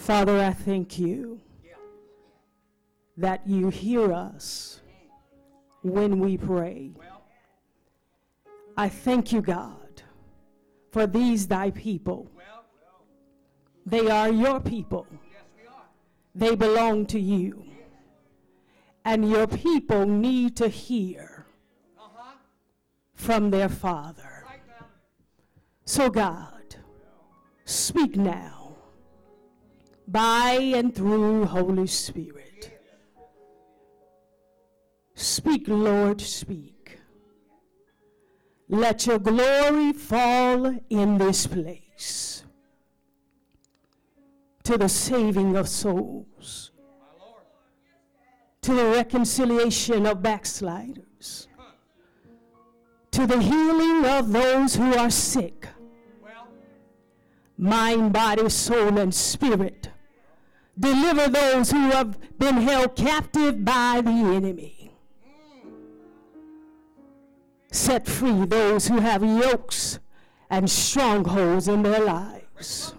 Father, I thank you that you hear us when we pray. I thank you, God, for these thy people. They are your people. They belong to you. And your people need to hear from their Father. So God, speak now by and through Holy Spirit. Speak, Lord, speak. Let your glory fall in this place to the saving of souls, to the reconciliation of backsliders, to the healing of those who are sick, mind, body, soul, and spirit. Deliver those who have been held captive by the enemy. Set free those who have yokes and strongholds in their lives.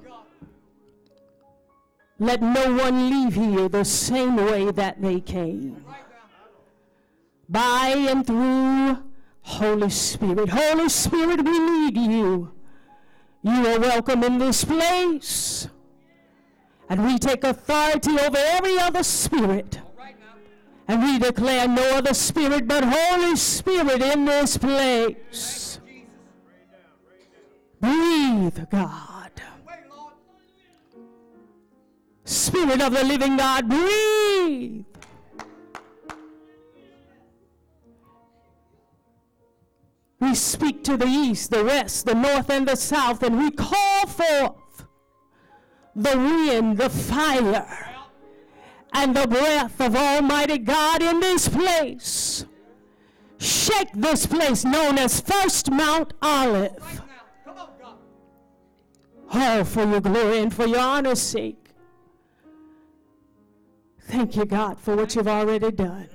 Let no one leave here the same way that they came. By and through Holy Spirit. Holy Spirit, we need you. You are welcome in this place. And we take authority over every other spirit. And we declare no other spirit but Holy Spirit in this place. Breathe, God. Spirit of the living God, breathe. We speak to the east, the west, the north, and the south, and we call forth the wind, the fire, and the breath of Almighty God in this place. Shake this place known as First Mount Olive. All for your glory and for your honor's sake. Thank you, God, for what you've already done.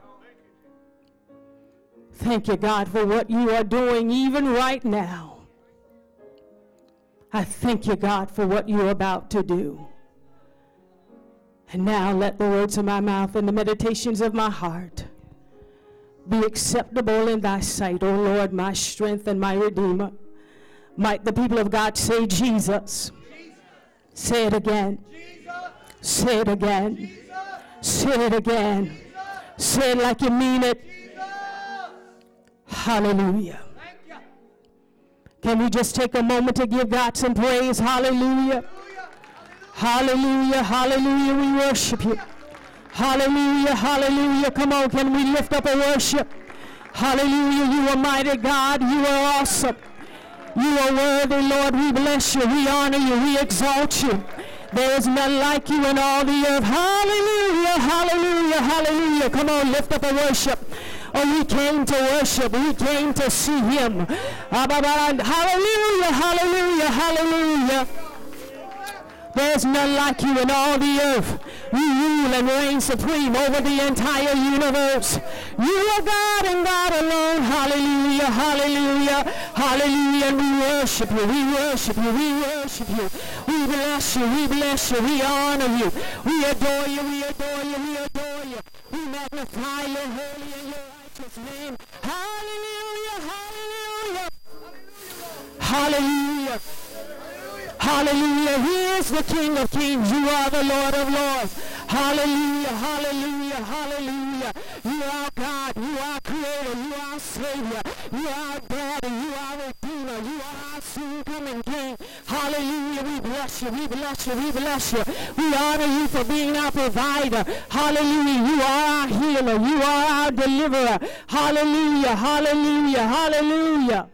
Thank you, God, for what you are doing even right now. I thank you, God, for what you're about to do. And now let the words of my mouth and the meditations of my heart be acceptable in thy sight, O Lord, my strength and my redeemer. Might the people of God say Jesus. Say it again. Say it again. Say it again. Say it like you mean it. Hallelujah. Can we just take a moment to give God some praise? Hallelujah. Hallelujah. Hallelujah. We worship you. Hallelujah. Hallelujah. Come on, can we lift up a worship? Hallelujah. You are mighty God. You are awesome. You are worthy, Lord. We bless you. We honor you. We exalt you. There is none like you in all the earth. Hallelujah. Hallelujah. Hallelujah. Come on, lift up a worship. Oh, we came to worship. We came to see him. Hallelujah. Hallelujah. Hallelujah. There's none like you in all the earth. You rule and reign supreme over the entire universe. You are God and God alone. Hallelujah, hallelujah, hallelujah. And we worship you, we worship you, we worship you. We bless you, we bless you, we honor you. We adore you, we adore you, we adore you. We magnify your holy and your righteous name. Hallelujah, hallelujah. Hallelujah. Hallelujah. He is the King of Kings. You are the Lord of Lords. Hallelujah. Hallelujah. Hallelujah. You are God. You are Creator. You are Savior. You are Daddy. You are Redeemer. You are our soon coming King. Hallelujah. We bless you. We bless you. We bless you. We honor you for being our provider. Hallelujah. You are our healer. You are our deliverer. Hallelujah. Hallelujah. Hallelujah.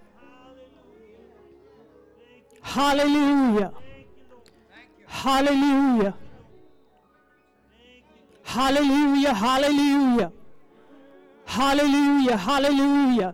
Hallelujah. Hallelujah. Hallelujah. Hallelujah. Hallelujah. Hallelujah.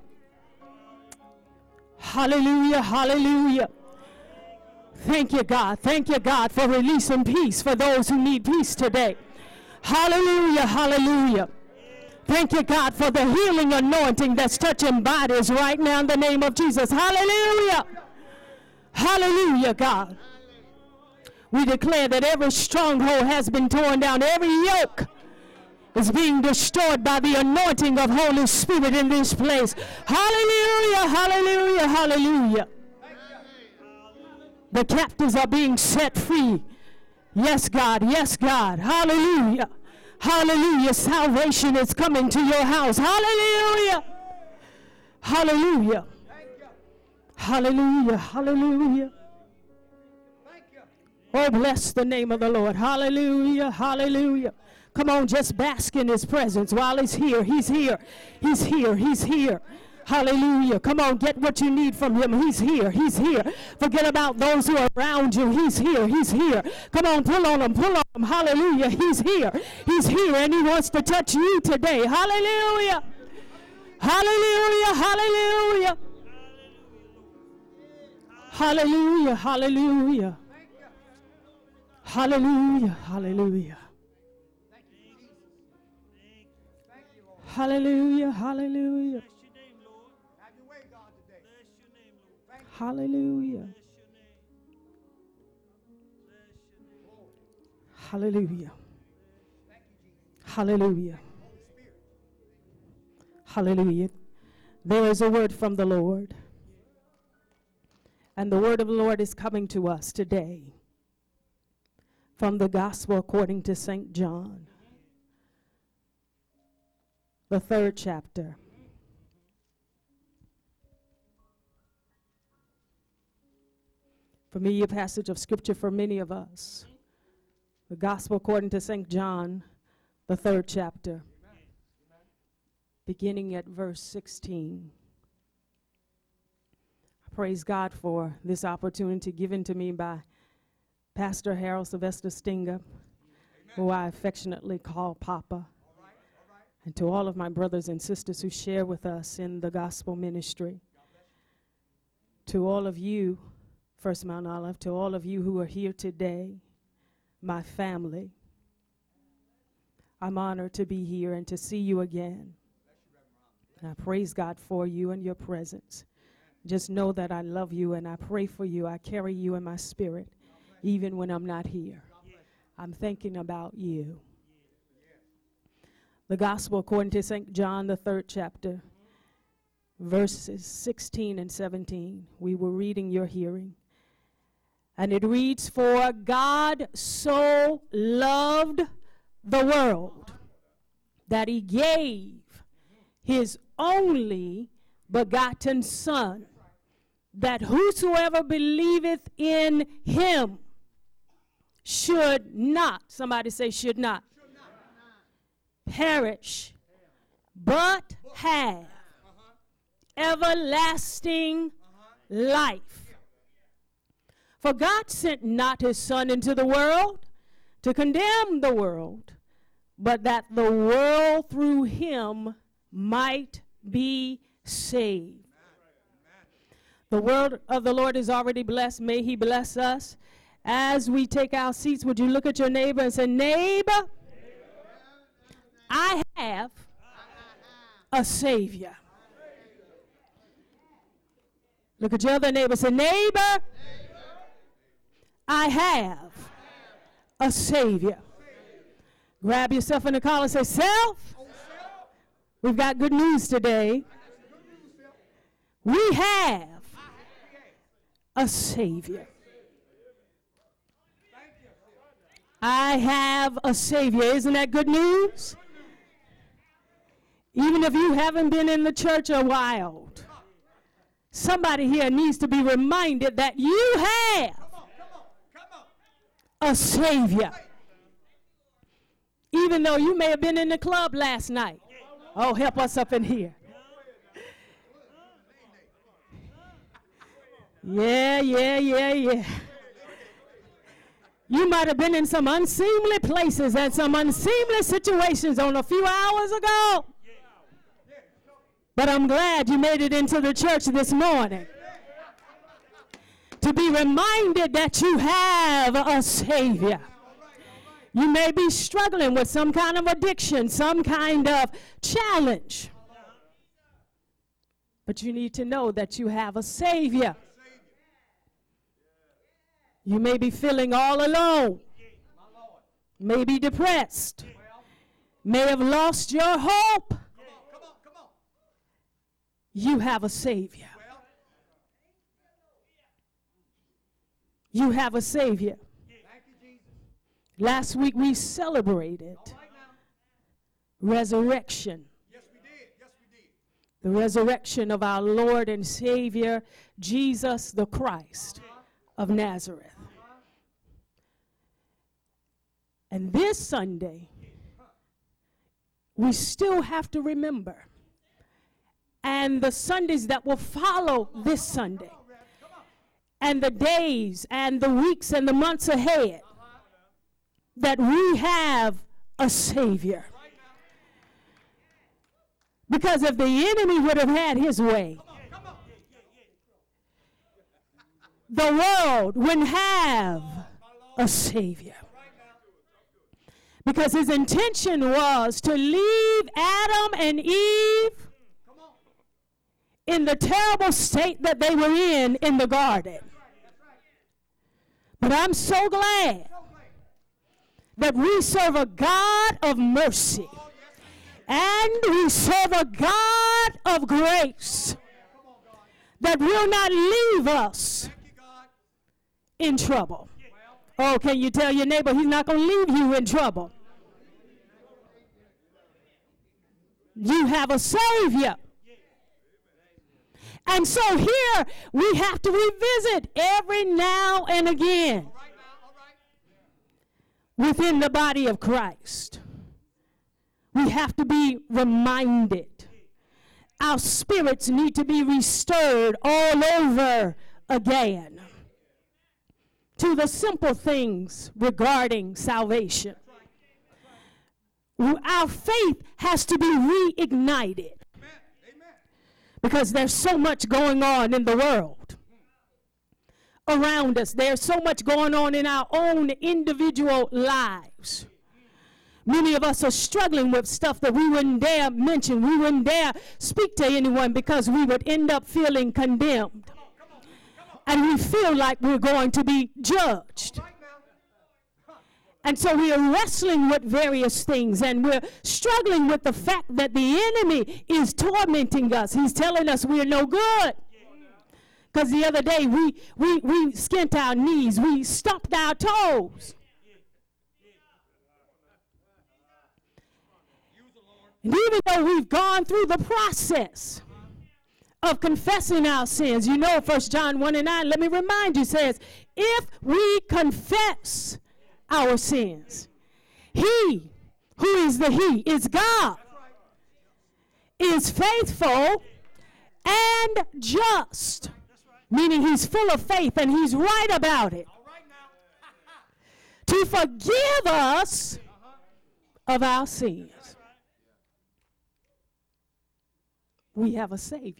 Hallelujah. Hallelujah. Thank you, God. Thank you, God, for releasing peace for those who need peace today. Hallelujah. Hallelujah. Thank you, God, for the healing anointing that's touching bodies right now in the name of Jesus. Hallelujah. Hallelujah, God. We declare that every stronghold has been torn down. Every yoke is being destroyed by the anointing of Holy Spirit in this place. Hallelujah, hallelujah, hallelujah. The captives are being set free. Yes, God, yes, God. Hallelujah, hallelujah. Salvation is coming to your house. Hallelujah, hallelujah, hallelujah, hallelujah. Oh, bless the name of the Lord. Hallelujah, hallelujah. Come on, just bask in his presence while he's here. He's here. He's here. He's here. Hallelujah. Come on, get what you need from him. He's here. He's here. Forget about those who are around you. He's here. He's here. Come on, pull on him. Pull on him. Hallelujah. He's here. He's here, and he wants to touch you today. Hallelujah. Hallelujah. Hallelujah. Hallelujah. Hallelujah. Hallelujah. Hallelujah. Hallelujah, hallelujah. Hallelujah. Hallelujah. Hallelujah. Hallelujah. There is a word from the Lord. And the word of the Lord is coming to us today from the Gospel according to St. John, the 3rd chapter. Familiar passage of scripture for many of us. The Gospel according to St. John, the 3rd chapter, beginning at verse 16. I praise God for this opportunity given to me by Pastor Harold Sylvester Stinger, who I affectionately call Papa. And to all of my brothers and sisters who share with us in the gospel ministry. To all of you, First Mount Olive, to all of you who are here today, my family, I'm honored to be here and to see you again. And I praise God for you and your presence. Just know that I love you and I pray for you. I carry you in my spirit, even when I'm not here. I'm thinking about you. The Gospel according to St. John, the 3rd chapter, verses 16 and 17. We were reading your hearing. And it reads, "For God so loved the world that he gave his only begotten Son, that whosoever believeth in him should not," somebody say should not, "perish, but have everlasting life. For God sent not his Son into the world to condemn the world, but that the world through him might be saved." The word of the Lord is already blessed. May he bless us. As we take our seats, would you look at your neighbor and say, "Neighbor, I have a Savior." Look at your other neighbor and say, "Neighbor, I have a Savior." Grab yourself in the collar and say, "Self, we've got good news today. We have a Savior." I have a Savior. Isn't that good news? Even if you haven't been in the church a while, somebody here needs to be reminded that you have a Savior. Even though you may have been in the club last night. Oh, help us up in here. Yeah. You might have been in some unseemly places and some unseemly situations on a few hours ago. But I'm glad you made it into the church this morning to be reminded that you have a Savior. You may be struggling with some kind of addiction, some kind of challenge. But you need to know that you have a Savior. You may be feeling all alone, may be depressed, may have lost your hope. You have a Savior. You have a Savior. Last week we celebrated resurrection. Yes, we did. Yes, we did. The resurrection of our Lord and Savior, Jesus the Christ of Nazareth. And this Sunday, we still have to remember, and the Sundays that will follow this Sunday, and the days and the weeks and the months ahead, that we have a Savior. Because if the enemy would have had his way, the world wouldn't have a Savior. Because his intention was to leave Adam and Eve in the terrible state that they were in the garden. But I'm so glad that we serve a God of mercy. And we serve a God of grace that will not leave us in trouble. Oh, can you tell your neighbor he's not going to leave you in trouble? You have a Savior. And so here we have to revisit every now and again within the body of Christ. We have to be reminded. Our spirits need to be restored all over again to the simple things regarding salvation. Our faith has to be reignited because there's so much going on in the world around us. There's so much going on in our own individual lives. Many of us are struggling with stuff that we wouldn't dare mention. We wouldn't dare speak to anyone because we would end up feeling condemned. And we feel like we're going to be judged. And so we are wrestling with various things, and we're struggling with the fact that the enemy is tormenting us. He's telling us we're no good. Because the other day we skint our knees, we stumped our toes. And even though we've gone through the process of confessing our sins, you know 1 John 1:9, let me remind you, says, if we confess our sins, he, who is the he, is God, is faithful and just, meaning he's full of faith and he's right about it, to forgive us of our sins. We have a Savior.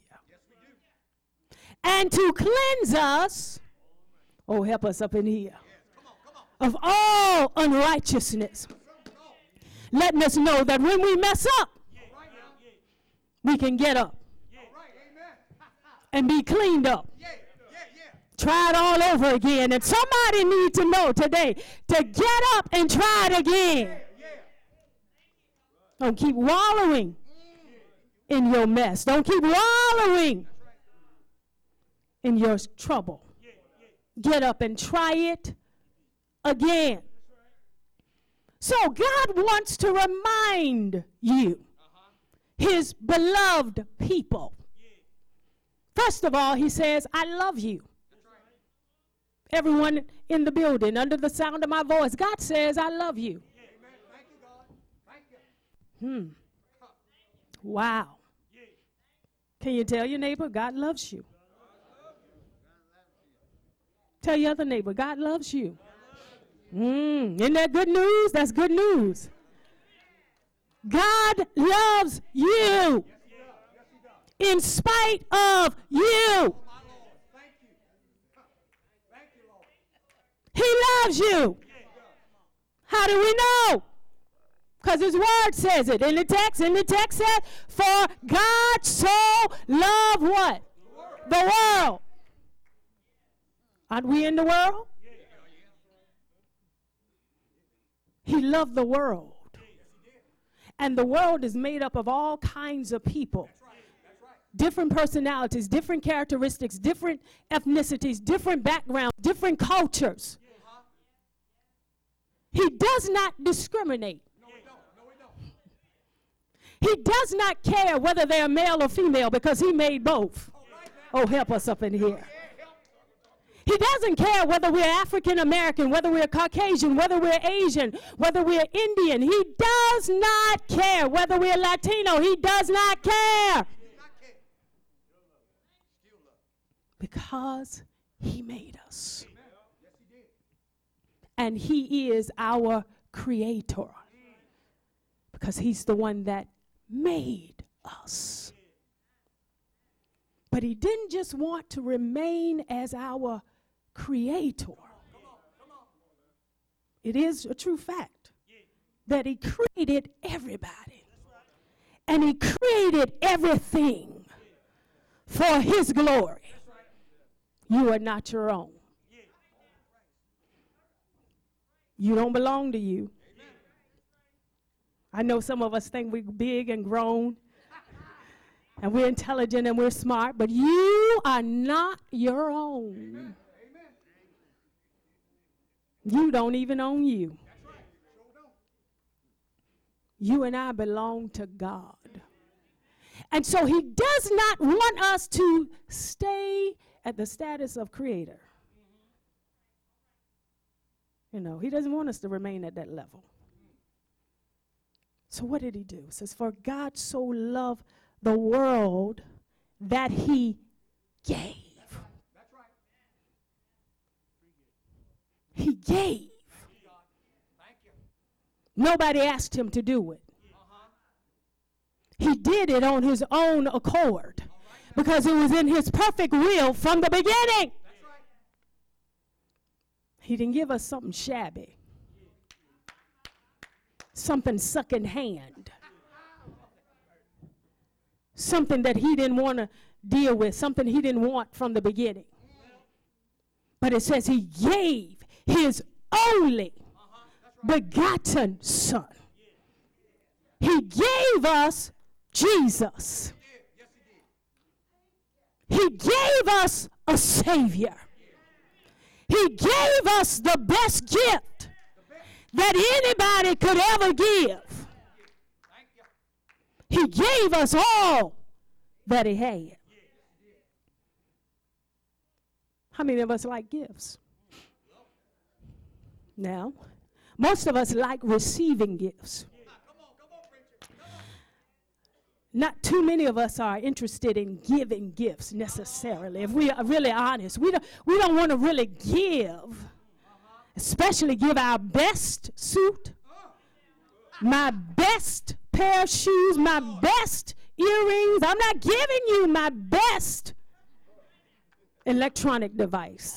And to cleanse us, oh, help us up in here, of all unrighteousness. Letting us know that when we mess up, we can get up and be cleaned up. Try it all over again. And somebody needs to know today to get up and try it again. Don't keep wallowing in your mess. Don't keep wallowing in your trouble. Get up and try it again. So God wants to remind you, his beloved people. First of all, he says, I love you. Everyone in the building, under the sound of my voice, God says, I love you. Thank you, God. Thank you. Wow. Can you tell your neighbor, God loves you? Tell your other neighbor, God loves you. Isn't that good news? That's good news. God loves you in spite of you. He loves you. How do we know? Because his word says it in the text. In the text says, for God so loved what? The world. Aren't we in the world? He loved the world. And the world is made up of all kinds of people. Different personalities, different characteristics, different ethnicities, different backgrounds, different cultures. He does not discriminate. He does not care whether they are male or female because he made both. Oh, help us up in here. He doesn't care whether we're African American, whether we're Caucasian, whether we're Asian, whether we're Indian. He does not care whether we're Latino. He does not care. Because he made us. And he is our creator. Because he's the one that made us. But he didn't just want to remain as our creator. It is a true fact that he created everybody. And he created everything for his glory. You are not your own. You don't belong to you. I know some of us think we're big and grown, and we're intelligent and we're smart, but you are not your own. You don't even own you. You and I belong to God. And so he does not want us to stay at the status of creator. You know, he doesn't want us to remain at that level. So what did he do? It says, for God so loved the world that he gave. That's right. He gave. Thank you. Nobody asked him to do it. He did it on his own accord because it was in his perfect will from the beginning. That's right. He didn't give us something shabby. Something second hand. Something that he didn't want to deal with. Something he didn't want from the beginning. But it says he gave his only begotten son. He gave us Jesus. He gave us a Savior. He gave us the best gift that anybody could ever give. He gave us all that he had. How many of us like gifts? Now, most of us like receiving gifts. Not too many of us are interested in giving gifts necessarily. If we are really honest, we don't want to really give, especially give our best suit, my best pair of shoes, my best earrings. I'm not giving you my best electronic device.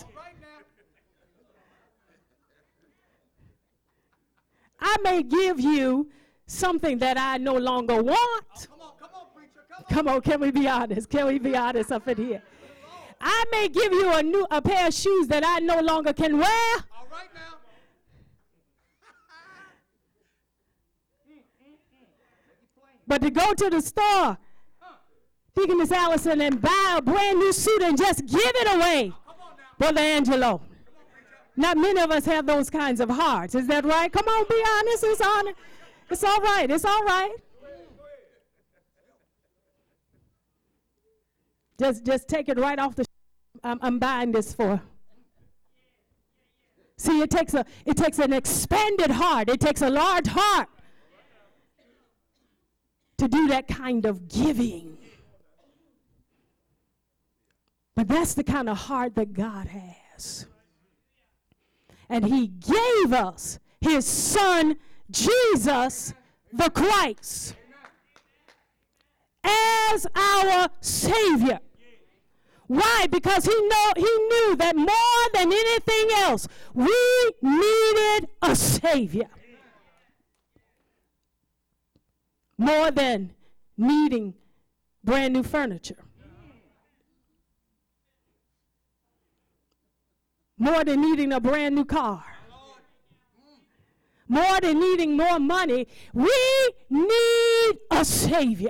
I may give you something that I no longer want. Come on, can we be honest? Can we be honest up in here? I may give you a pair of shoes that I no longer can wear. All right now. But to go to the store, Deaconess Allison, and buy a brand new suit and just give it away, Brother Angelo. Not many of us have those kinds of hearts. Is that right? Come on, be honest. It's all right. It's all right. Just take it right off the I'm buying this for. See, it takes an expanded heart. It takes a large heart to do that kind of giving. But that's the kind of heart that God has. And he gave us his son, Jesus the Christ, as our Savior. Why? Because he knew that more than anything else, we needed a Savior. More than needing brand new furniture. More than needing a brand new car. more than needing more money, we need a Savior.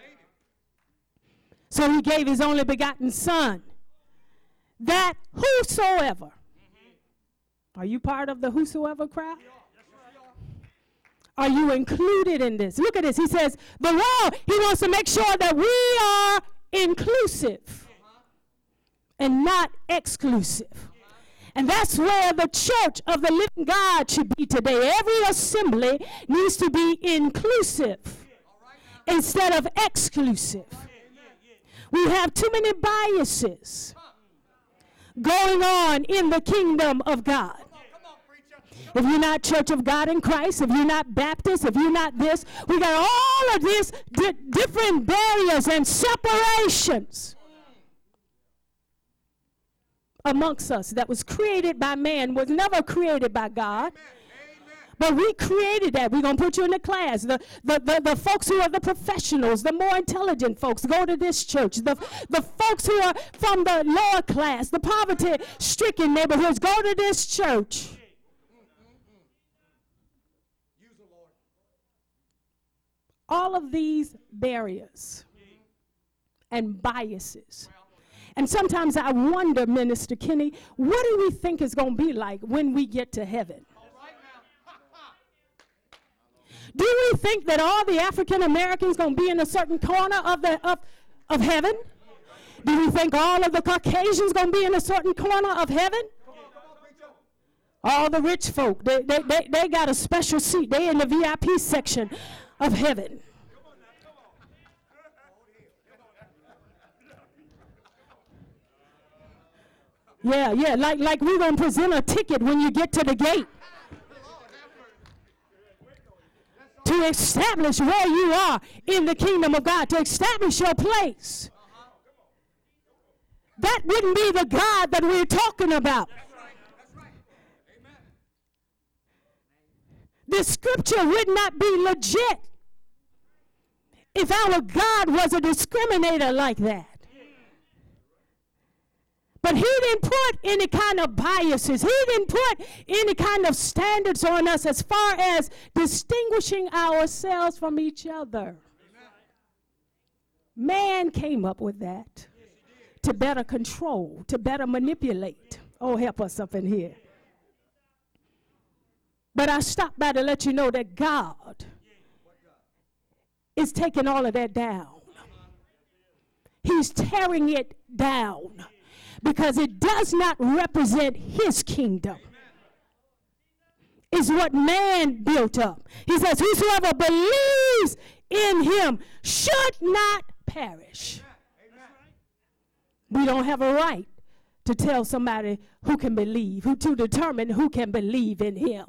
So he gave his only begotten Son, that whosoever, are you part of the whosoever crowd? Are you included in this? Look at this. He says, the world, he wants to make sure that we are inclusive and not exclusive. And that's where the church of the living God should be today. Every assembly needs to be inclusive instead of exclusive. We have too many biases going on in the kingdom of God. If you're not Church of God in Christ, if you're not Baptist, if you're not this, we got all of these different barriers and separations amongst us that was created by man, was never created by God. But we created that. We're going to put you in the class. The folks who are the professionals, the more intelligent folks, go to this church. The folks who are from the lower class, the poverty-stricken neighborhoods, go to this church. All of these barriers and biases. And sometimes I wonder, Minister Kenny, what do we think is going to be like when we get to heaven? Do we think that all the African Americans going to be in a certain corner of heaven? Do we think all of the Caucasians going to be in a certain corner of heaven? All the rich folk, they got a special seat. They in the VIP section of heaven. Yeah, like we're going to present a ticket when you get to the gate to establish where you are in the kingdom of God, to establish your place. That wouldn't be the God that we're talking about. The scripture would not be legit if our God was a discriminator like that. But he didn't put any kind of biases. He didn't put any kind of standards on us as far as distinguishing ourselves from each other. Man came up with that to better control, to better manipulate. Oh, help us up in here. But I stopped by to let you know that God is taking all of that down. He's tearing it down because it does not represent his kingdom. It's what man built up. He says, whosoever believes in him should not perish. We don't have a right to tell somebody who can believe, to determine who can believe in him.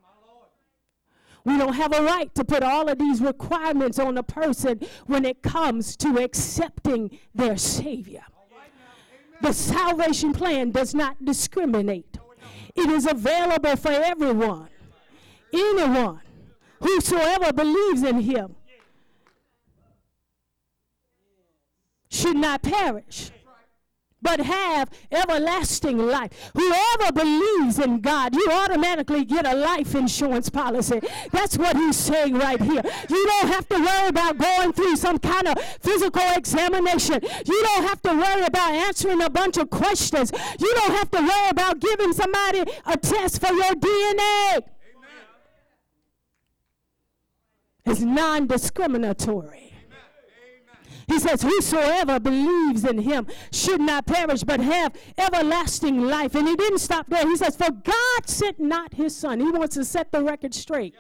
We don't have a right to put all of these requirements on a person when it comes to accepting their Savior. The salvation plan does not discriminate. It is available for everyone. Anyone, whosoever believes in him, should not perish, but have everlasting life. Whoever believes in God, you automatically get a life insurance policy. That's what he's saying right here. You don't have to worry about going through some kind of physical examination. You don't have to worry about answering a bunch of questions. You don't have to worry about giving somebody a test for your DNA. Amen. It's non-discriminatory. He says, whosoever believes in him should not perish, but have everlasting life. And he didn't stop there. He says, for God sent not his son. He wants to set the record straight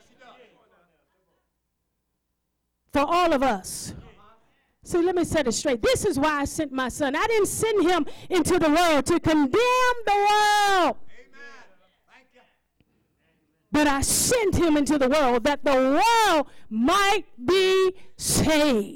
for all of us. See, let me set it straight. This is why I sent my son. I didn't send him into the world to condemn the world. But I sent him into the world that the world might be saved.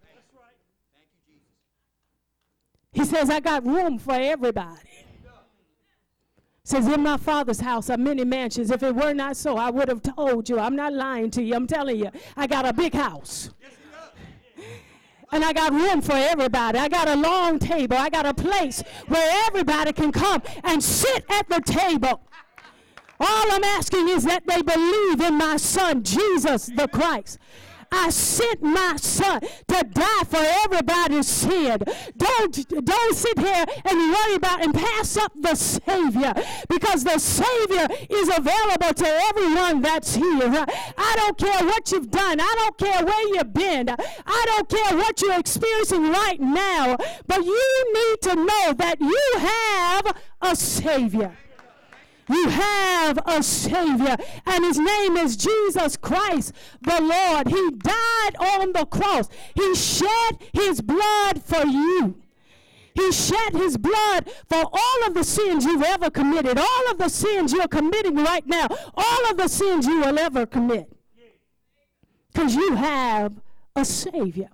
He says, I got room for everybody. Says, in my Father's house are many mansions. If it were not so, I would have told you. I'm not lying to you. I'm telling you, I got a big house. And I got room for everybody. I got a long table. I got a place where everybody can come and sit at the table. All I'm asking is that they believe in my Son, Jesus the Christ. I sent my Son to die for everybody's sin. Don't sit here and worry about and pass up the Savior, because the Savior is available to everyone that's here. I don't care what you've done. I don't care where you've been. I don't care what you're experiencing right now. But you need to know that you have a Savior. You have a Savior, and his name is Jesus Christ the Lord. He died on the cross. He shed his blood for you. He shed his blood for all of the sins you've ever committed, all of the sins you're committing right now, all of the sins you will ever commit. Because you have a Savior.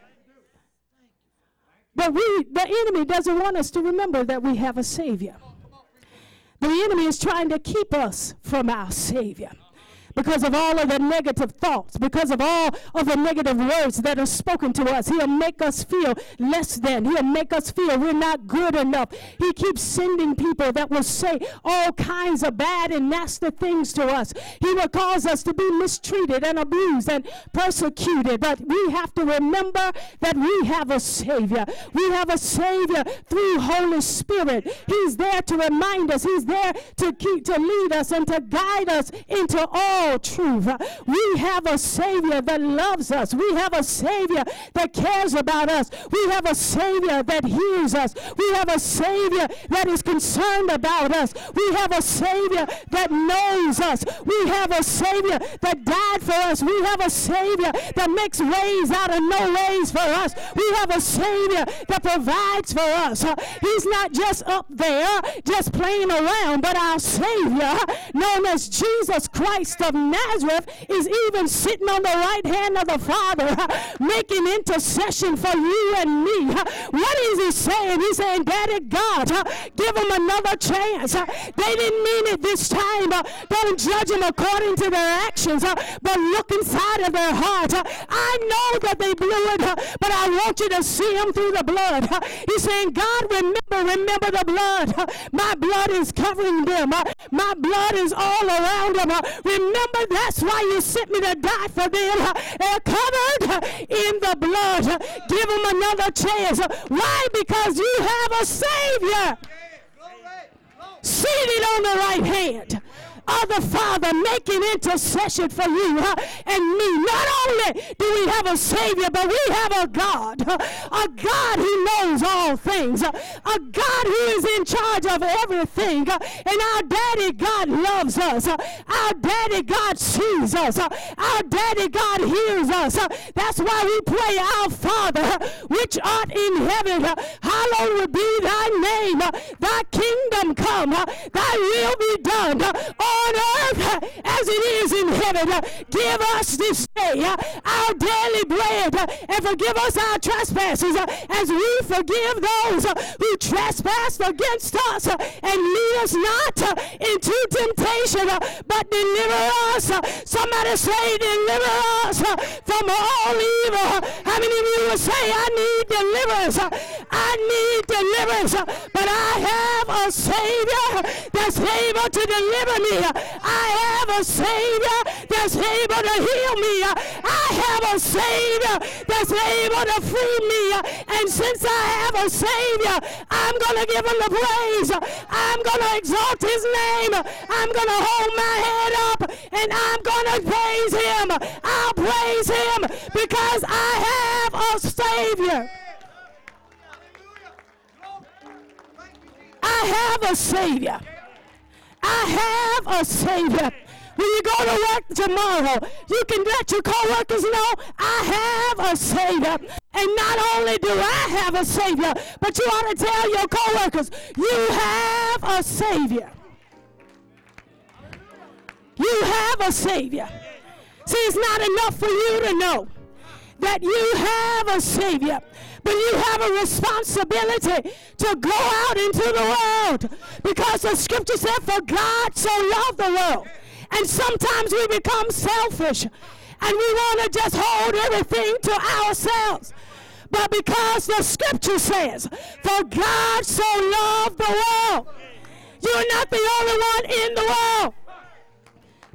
But the enemy doesn't want us to remember that we have a Savior. The enemy is trying to keep us from our Savior because of all of the negative thoughts, because of all of the negative words that are spoken to us. He'll make us feel less than. He'll make us feel we're not good enough. He keeps sending people that will say all kinds of bad and nasty things to us. He will cause us to be mistreated and abused and persecuted. But we have to remember that we have a Savior. We have a Savior through Holy Spirit. He's there to remind us. He's there to lead us and to guide us into all truth. We have a Savior that loves us. We have a Savior that cares about us. We have a Savior that hears us. We have a Savior that is concerned about us. We have a Savior that knows us. We have a Savior that died for us. We have a Savior that makes ways out of no ways for us. We have a Savior that provides for us. He's not just up there just playing around, but our Savior, known as Jesus Christ of Nazareth, is even sitting on the right hand of the Father, making intercession for you and me. What is he saying? He's saying, Daddy God, give them another chance. They didn't mean it this time. Don't judge them according to their actions, but look inside of their heart. I know that they blew it, but I want you to see them through the blood. He's saying, God, remember the blood. My blood is covering them. My blood is all around them. Remember, that's why you sent me to die for them. They're covered in the blood. Give them another chance. Why? Because you have a Savior seated on the right hand of the Father, making intercession for you and me. Not only do we have a Savior, but we have a God who knows all things, a God who is in charge of everything. And our Daddy God loves us. Our Daddy God sees us. Our Daddy God hears us. That's why we pray, Our Father, which art in heaven, hallowed be thy name. Thy kingdom come. Thy will be done on earth as it is in heaven. Give us this day our daily bread, and forgive us our trespasses as we forgive those who trespass against us, and lead us not into temptation, but deliver us. Somebody say, deliver us from all evil. How many of you will say, I need deliverance? I need deliverance, but I have a Savior that's able to deliver me. I have a Savior that's able to heal me. I have a Savior that's able to free me. And since I have a Savior, I'm going to give him the praise. I'm going to exalt his name. I'm going to hold my head up and I'm going to praise him. I'll praise him because I have a Savior. I have a Savior. I have a Savior. When you go to work tomorrow, you can let your co-workers know, I have a Savior. And not only do I have a Savior, but you ought to tell your co-workers, you have a Savior. You have a Savior. See, it's not enough for you to know that you have a Savior, but you have a responsibility to go out into the world, because the scripture said, for God so loved the world. And sometimes we become selfish and we want to just hold everything to ourselves. But because the scripture says, for God so loved the world, you're not the only one in the world.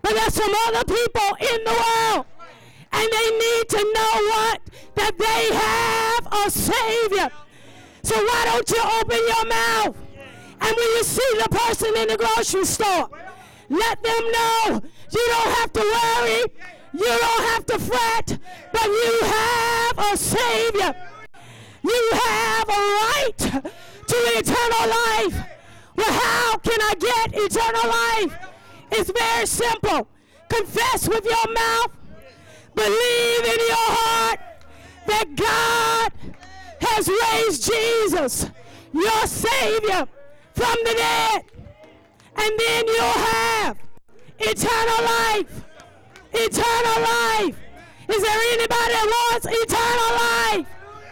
But there's some other people in the world, and they need to know what? That they have a Savior. So why don't you open your mouth? And when you see the person in the grocery store, let them know you don't have to worry, you don't have to fret, but you have a Savior. You have a right to eternal life. Well, how can I get eternal life? It's very simple. Confess with your mouth, believe in your heart that God has raised Jesus, your Savior, from the dead. And then you'll have eternal life. Eternal life. Is there anybody that wants eternal life?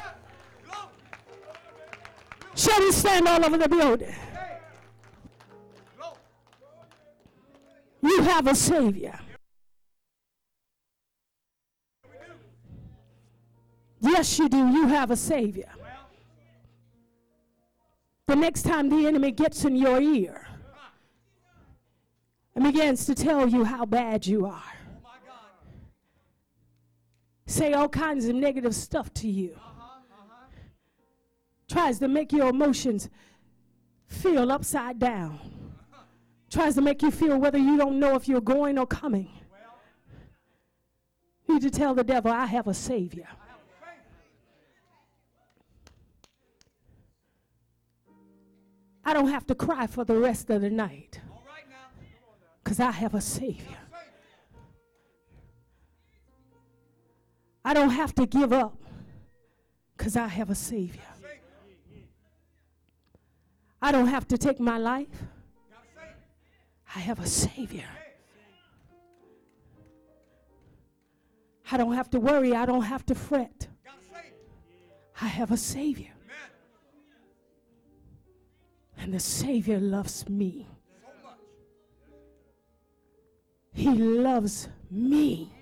Shall we stand all over the building? You have a Savior. Yes, you do. You have a Savior. The next time the enemy gets in your ear and begins to tell you how bad you are, say all kinds of negative stuff to you, tries to make your emotions feel upside down, tries to make you feel whether you don't know if you're going or coming, you need to tell the devil, I have a Savior. I don't have to cry for the rest of the night because I have a Savior. I don't have to give up because I have a Savior. I don't have to take my life. I have a Savior. I don't have to worry. I don't have to fret. I have a Savior. And the Savior loves me. He loves me.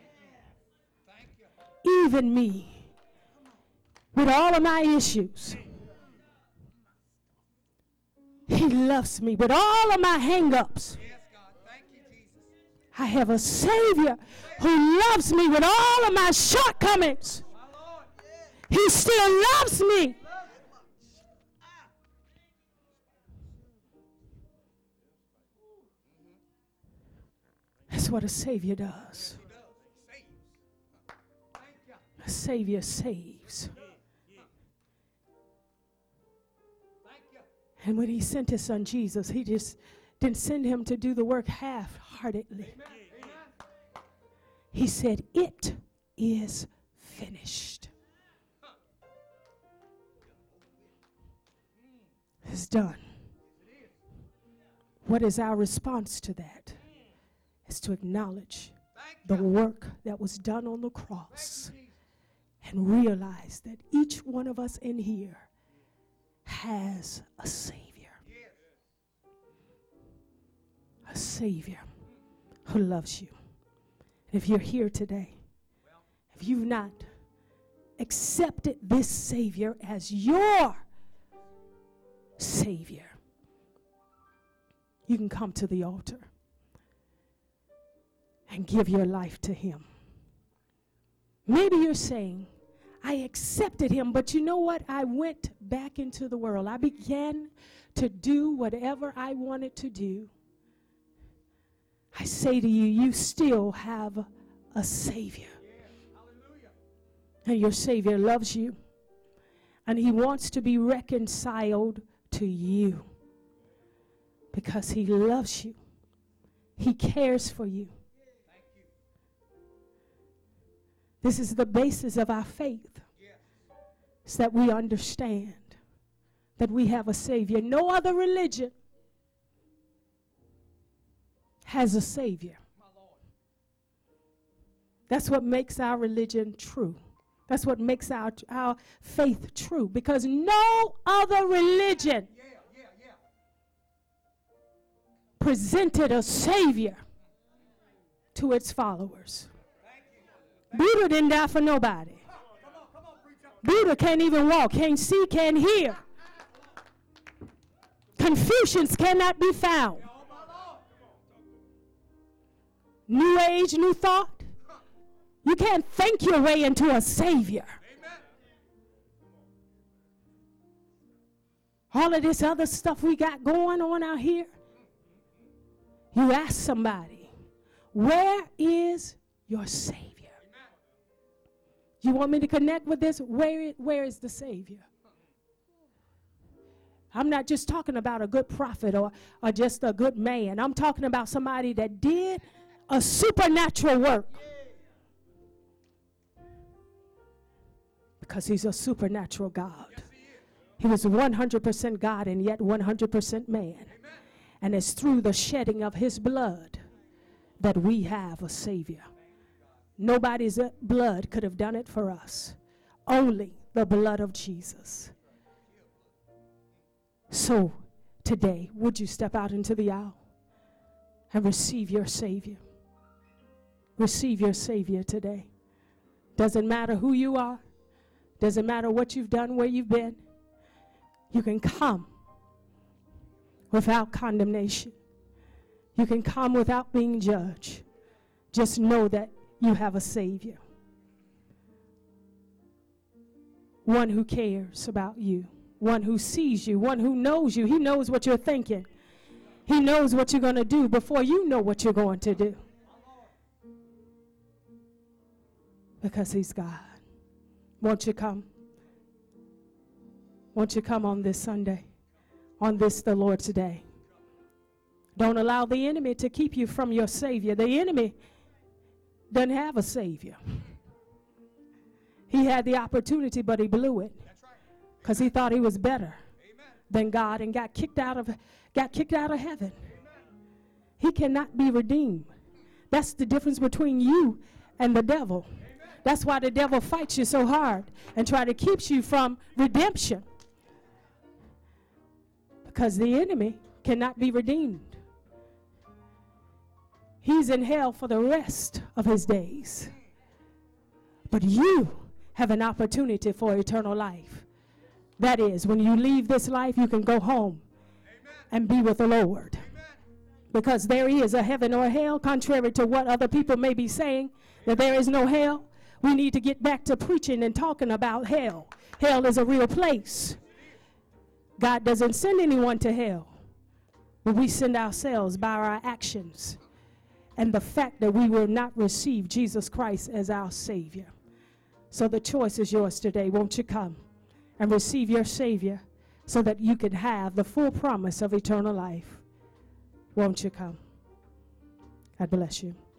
Even me. With all of my issues. He loves me. With all of my hang-ups. I have a Savior who loves me with all of my shortcomings. He still loves me. That's what a Savior does. A Savior saves. And when he sent his son Jesus, he just didn't send him to do the work half-heartedly. He said, it is finished. It's done. What is our response to that? Is to acknowledge the work that was done on the cross and realize that each one of us in here has a Savior. A Savior who loves you. And if you're here today, if you've not accepted this Savior as your Savior, you can come to the altar and give your life to him. Maybe you're saying, I accepted him, but you know what? I went back into the world. I began to do whatever I wanted to do. I say to you, you still have a Savior. And your Savior loves you. And he wants to be reconciled to you. Because he loves you. He cares for you. This is the basis of our faith. It's that we understand that we have a Savior. No other religion has a Savior. That's what makes our religion true. That's what makes our faith true. Because no other religion presented a Savior to its followers. Buddha didn't die for nobody. Buddha can't even walk, can't see, can't hear. Confucians cannot be found. New age, new thought. You can't think your way into a Savior. All of this other stuff we got going on out here. You ask somebody, where is your Savior? You want me to connect with this? Where is the Savior? I'm not just talking about a good prophet or just a good man. I'm talking about somebody that did a supernatural work. Because he's a supernatural God. He was 100% God and yet 100% man. And it's through the shedding of his blood that we have a Savior. Nobody's blood could have done it for us. Only the blood of Jesus. So today, would you step out into the aisle and receive your Savior? Receive your Savior today. Doesn't matter who you are. Doesn't matter what you've done, where you've been. You can come without condemnation. You can come without being judged. Just know that you have a Savior. One who cares about you. One who sees you. One who knows you. He knows what you're thinking. He knows what you're going to do before you know what you're going to do. Because he's God. Won't you come? Won't you come on this Sunday? On this, the Lord's Day. Don't allow the enemy to keep you from your Savior. The enemy doesn't have a Savior. He had the opportunity, but he blew it. Because he thought he was better than God and got kicked out of heaven. He cannot be redeemed. That's the difference between you and the devil. That's why the devil fights you so hard and try to keep you from redemption. Because the enemy cannot be redeemed. He's in hell for the rest of his days. But you have an opportunity for eternal life. That is, when you leave this life, you can go home and be with the Lord. Because there is a heaven or a hell, contrary to what other people may be saying, that there is no hell. We need to get back to preaching and talking about hell. Hell is a real place. God doesn't send anyone to hell, but we send ourselves by our actions and the fact that we will not receive Jesus Christ as our Savior. So the choice is yours today. Won't you come and receive your Savior so that you can have the full promise of eternal life? Won't you come? God bless you.